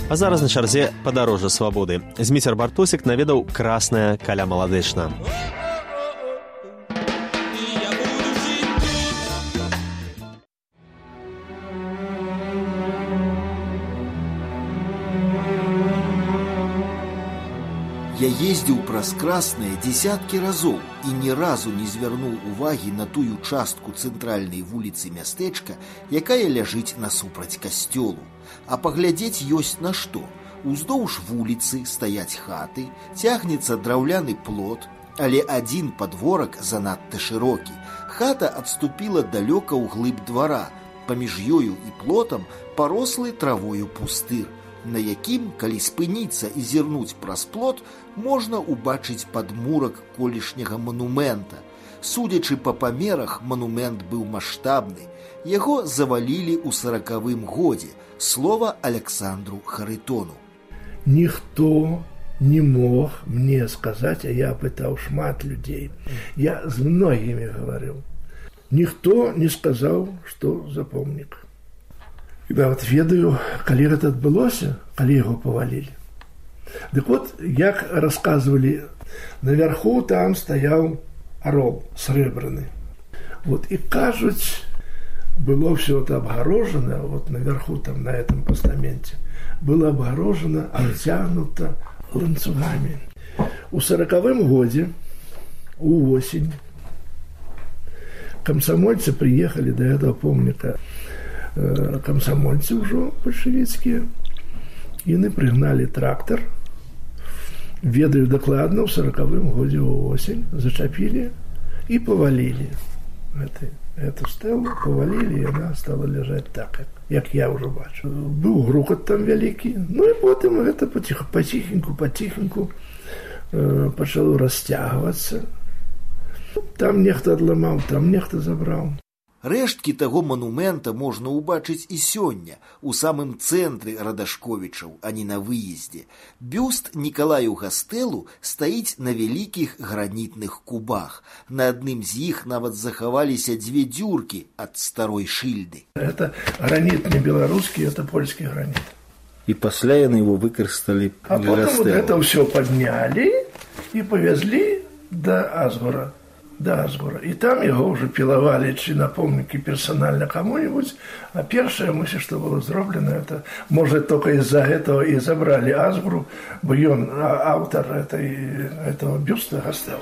А зараз на чарзе падарожжа свабоды. Зміцер Бартосік наведаў Краснае каля Маладэчна. Я ездзіў праз Краснае дзесяткі разоў і ні разу не звярнуў увагі на тую частку цэнтральнай вуліцы мястэчка, якая ляжыць насупраць касцёлу. А паглядзець ёсць на што. Уздоўж вуліцы стаяць хаты, цягнецца драўляны плот, але адзін падворак занадта шырокі. Хата адступіла далёка ўглыб двара, паміж ёю і плотам парослы травою пустыр, на якім, калі спыніцца і зірнуць праз плот, можна ўбачыць падмурак колішняга манумента. Судзячы па памерах, манумент быў маштабны. Яго завалілі ў 40-м годзе. Слова Александру Харитону. Ніхто не мог мне сказаць, а я пытаў шмат людзей. Я з многімі гаварыў. Ніхто не сказаў, што за помнік. Я вот ведаю, калі гэта адбылося, калі яго павалілі. Дык вот, як расказвалі, наверху там стаяў арол срэбраны. Вот, і кажуць, было все это обгорожено, вот наверху там на этом постаменте, было обгорожено, обтянуто ланцугами. У 40-м годе, у осень, комсомольцы приехали до этого помника. Комсомольцы уже большевицкие, и они пригнали трактор, ведаю докладно, в 40-м годе у осень, зачапили и повалили эту стелу, повалили, и она стала лежать так, как я уже бачу. Был грукот там великий, ну и потом это потихоньку почало растягиваться. Там нехто адломал, там нехто забрал. Рэшткі таго манумента можна ўбачыць і сёння, у самым цэнтры Радашковічаў, а не на выездзе. Бюст Нікалаю Гастэлу стаіць на вялікіх гранітных кубах. На адным з іх нават захаваліся 2 дзюркі ад старой шыльды. Это гранит не беларускі, это польскі гранит. І пасля яны его выкарысталі для Гастэлу. А потом вот это ўсё паднялі і павязлі да Азгура. Да, Азгура. И там его уже пиловали чи на помнике персонально кому-нибудь. А первое, мысль, что было сделано, это, может, только из-за этого и забрали Азгуру, бо он автор этого бюста Гастэлу.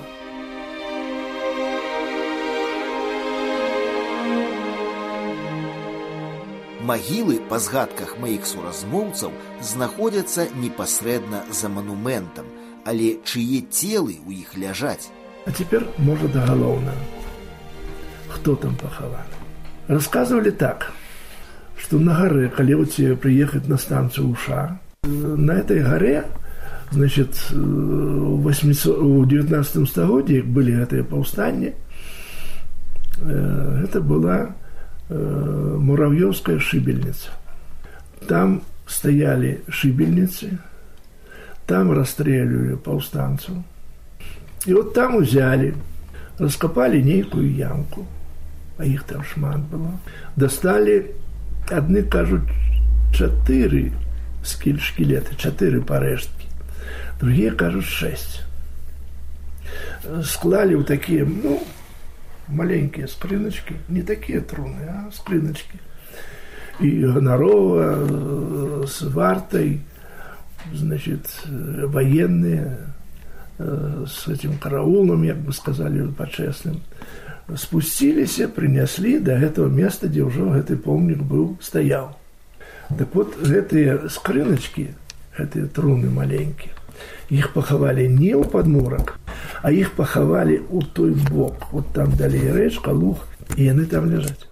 Магілы, па згадках маіх суразмоўцаў, знаходзяцца непасрэдна за манументам, але чые целы ў іх ляжаць? А теперь, может, доголовно. Кто там похован? Рассказывали так, что на горе, когда вот приехать на станцию Уша, на этой горе, значит, в 19 столетии были эти повстания, это была Муравьевская шибельница. Там стояли шибельницы, там расстреливали повстанцев. И вот там взяли, раскопали некую ямку, а их там шмат было. Достали, одни кажут, 4 скелеты, 4 парештки, другие кажут 6. Склали вот такие, маленькие скриночки, не такие труны, а скриночки. И гонорово, с вартой, значит, военные, с этим караулом, как бы сказали, по-честным, спустились и принесли до этого места, где уже этот помник был, стоял. Так вот, эти скриночки, эти труны маленькие, их поховали не у подмурок, а их поховали у той бок. Вот там далее речка, луг, и они там лежат.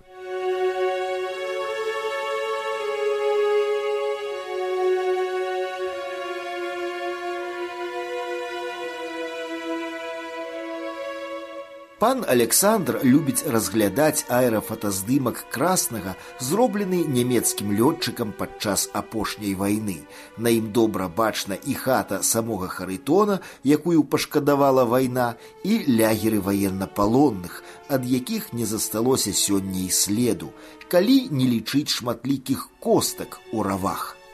Пан Александр любіць разглядаць аэрафотаздымак Краснага, зроблены нямецкім лётчыкам падчас апошняй вайны. На ім добра бачна і хата самога Харитона, якую пашкадавала вайна, і лягеры ваеннапалонных, ад якіх не засталося сёння і следу, калі не лічыць шматлікіх костак у равах.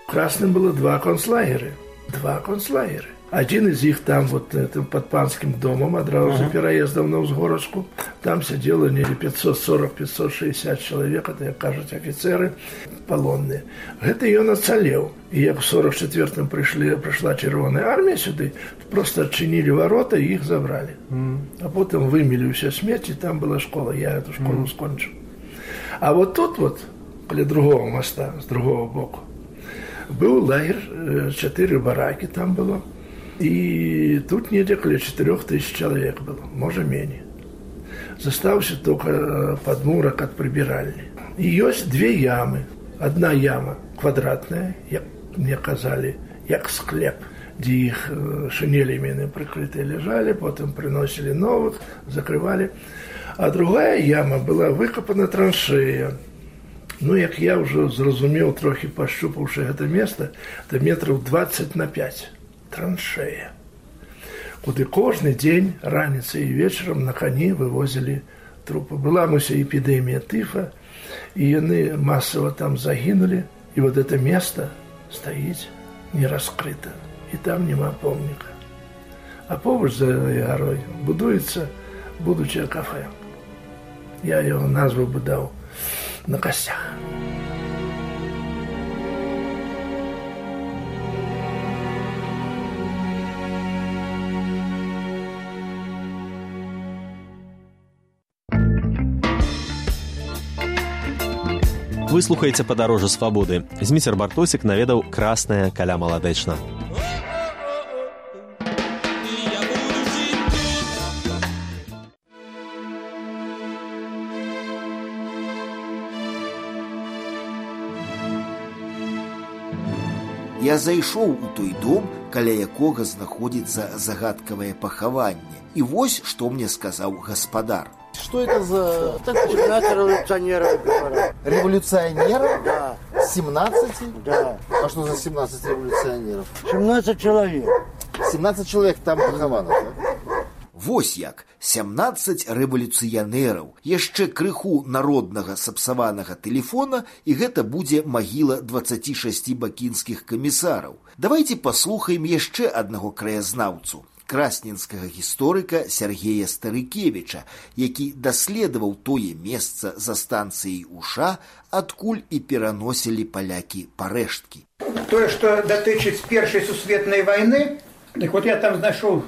В Красном было 2 концлагеря. 2 концлагеря. Один из них там, вот под Панским домом, одразу за переездом на Узгородску. Там сидело не 540-560 человек, это, как кажуть, офицеры полонные. Это ён ацалеў. И як в 44-м пришла Червоная армия сюда, просто отчинили ворота и их забрали. А потом вымели все смерти, там была школа, я эту школу скончил. А вот тут вот, для другого моста, с другого боку, был лагерь, 4 бараки там было. И тут недзе каля 4000 человек было, может менее. Застаўся только подмурок от прибиральни. И есть 2 ямы. Одна яма квадратная, як мне казали, як склеп, где их шинелями прикрытые лежали, потом приносили новых, закрывали. А другая яма была выкопана траншея. Ну, як я уже зразумел, трохи пощупавши это место, это метров 20 на 5. Траншея, куды кожны дзень раніцай і вечарам на коні вывозілі трупы. Была муся эпидемия тыфа, и яны массово там загинули, и вот это место стоит не раскрыто, и там нема помника. А побач за горой будуется будучае кафе. Я его назву бы дал «На костях». Вы слухаеце «Падарожжа свабоды». Зміцер Бартосік наведаў Красная каля Маладэчна. Я зайшоў у той дом, каля якога знаходзіцца загадкавае пахаванне. І вось, што мне сказаў гаспадар. Что это за... 17 революционеров. Революционеров? Да. 17? Да. А что за 17 революционеров? 17 человек. 17 человек там пахавано, так? Вось як, 17 рэвалюцыянераў, яшчэ крыху народнага сапсаванага тэлефона, і гэта будзе магіла 26 бакінскіх камісараў. Давайте паслухаем яшчэ аднаго краязнаўцу, красненскага гісторыка Сергея Старыкевіча, які даследаваў тое месца за станцыяй Уша, адкуль і пераносілі палякі парэшткі. Тое, што датычыць Першай сусветнай вайны, так вот я там знайшоў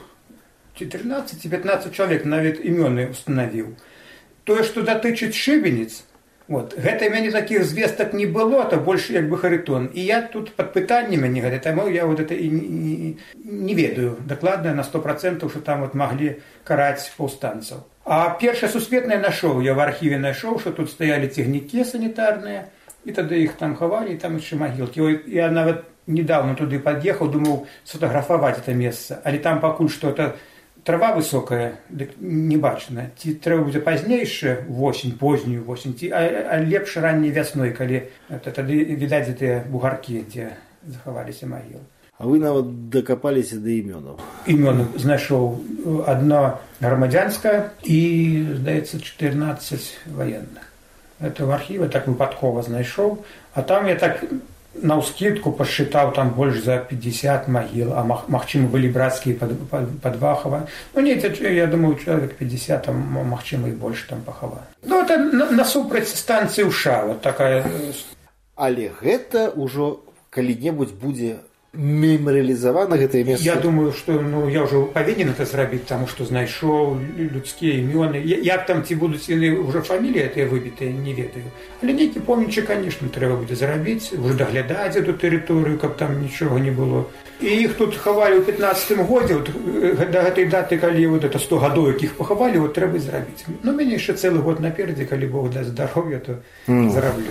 14-15 человек, навіть імёны установіў. Тое, што датычыць Шыбеніц, вот, гэта мяне такіх звестак не было, то больш як бы Харитон. І я тут пад пытаннямі не гэта, таму я вот это і не ведаю дакладна на 100%, што там вот маглі караць паўстанцаў. А Першая сусветная нашоў, я в архіве нашоў, што тут стаялі цягнікі санітарныя, і тады іх там хавалі, і там яшчэ магілкі. Я нават недавно туды пад'ехаў, думаў сфотаграфаваць это месца, але там пакуль што-то трава высокая, дык не бачна. Ці трэба будзе пазнейшая восень, познюю восень, ці лепш ранняй вясной, калі тады відаць гэтыя бугаркі, дзе захаваліся магілы. А вы нават дакапаліся да імёнаў. Імёны знайшоў адно грамадзянскае і, здаецца, 14 ваенных. Это в архіве так выпадкова знайшоў, а там я так наўскідку пасчытаў там больш за 50 магіл, а магчыма былі брацкія пад Вахава. Ну не, я думаю, чалавек 50, там магчыма і больш там пахаваны. Ну это насупраць станцыі Уша, вот такая. Але гэта ўжо калі-небудзь будзе мемарыялізавана гэтае месца. Я думаю, што я ўжо павінен это зрабіць, таму што знайшоў людскія імёны. Як там ці будуць яны ўжо фаміліі гэтыя выбітыя, не ведаю. Але нейкі помнічы, канешне, трэба будзе зрабіць, ўжо даглядаць эту тэрыторыю, каб там нічога не было. І іх тут хавалі ў 15-м годзе, да гэтай даты, калі вот это 100 гадоў, якіх пахавалі, вот трэба зрабіць. Ну, мяне яшчэ цэлы год наперадзе, калі Бог даст здароўя, то зараблю.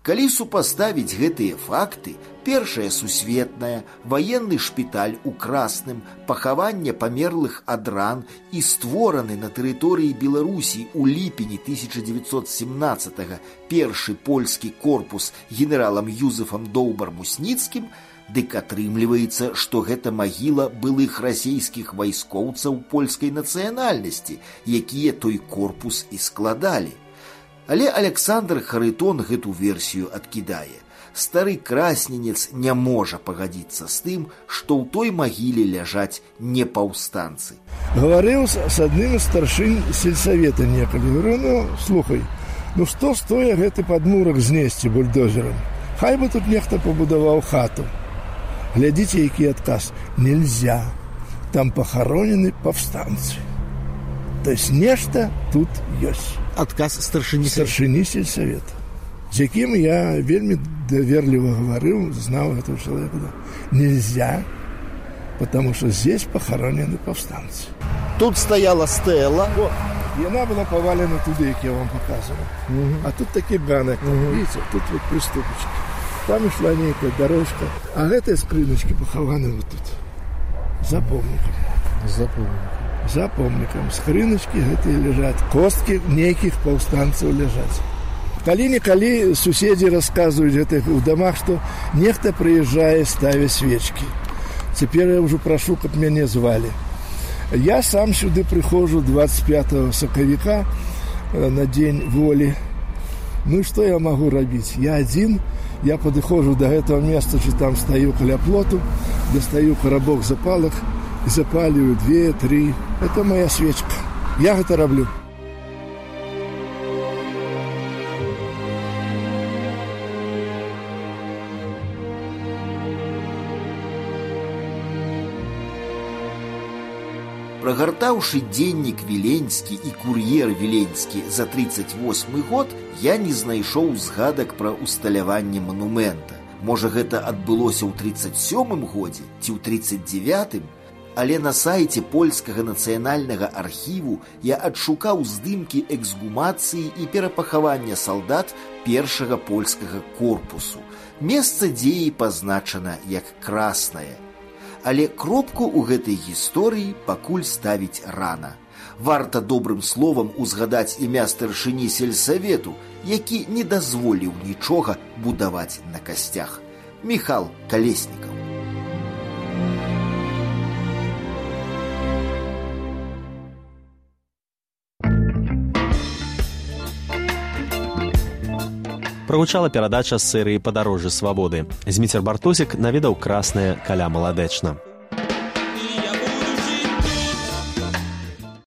Калі супаставіць гэтыя факты, Першая сусветная, ваенны шпіталь у Красным, пахаванне памерлых ад ран і створаны на тэрыторыі Беларусі ў ліпені 1917-го першы польскі корпус генералам Юзефам Доўбар-Мусніцкім, дык атрымліваецца, што гэта магіла былых расійскіх вайскоўцаў польскай нацыянальнасці, якія той корпус і складалі. Але Александр Харытон гэту версію адкідае. Стары красненец не можа пагадзіцца з тым, што ў той магіле ляжаць не паўстанцы. Гаварыў з адным з старшынь сельсавета некалі. Говорю, слухай, што стоя гэты падмурак знесці бульдозерам? Хай бы тут нехта пабудаваў хату. Глядзіце, які адказ. Нельзя. Там пахаронены паўстанцы. То есть нешта тут ёсць. Адказ старшыні сельсавета, з якім я вельмі даверліва гаварыў, знаў этого человека. Да. Нельзя, потому что здесь похоронены повстанцы. Тут стояла стела. Вот, и она была повалена туда, как я вам показывал. А тут такие ганок, видите, тут вот приступочки. Там шла некая дорожка, а этой скриночки похованы вот тут. За помником. За помником. Скриночки гэтыя лежат. Костки неких повстанцев лежат. Калі-никалі суседзі расказваюць гэтых у домах, што нехта прыязджае, ставя свечкі. Цяпер я ўжо прашу, каб мяне звалі. Я сам сюды прыходжу 25 сакавіка на дзень волі. Ну і што я магу рабіць? Я адзін, я падыходжу да гэтага месца, ці там стаю каля плоту, дастаю карабок запалак і запалюю 2-3. Это моя свечка. Я гэта раблю. Прагартаўшы дзеннік віленскі і кур'ер віленскі за 38 год, я не знайшоў згадак пра усталяванне манумента. Можа, гэта адбылося ў 37 годзе ці ў 39-м, але на сайце польскага нацыянальнага архіву я адшукаў здымкі эксгумацыі і перапахавання салдат першага польскага корпусу. Месца дзеі пазначана як Краснае. Але кропку ў гэтай гісторыі пакуль ставіць рана. Варта добрым словам узгадаць імя старшыні сельсавету, які не дазволіў нічога будаваць на касцях. Міхал Калеснікаў. Прагучала перадача з серыі «Падарожжа свабоды». Зміцер Бартосік наведаў Краснае каля Маладэчна.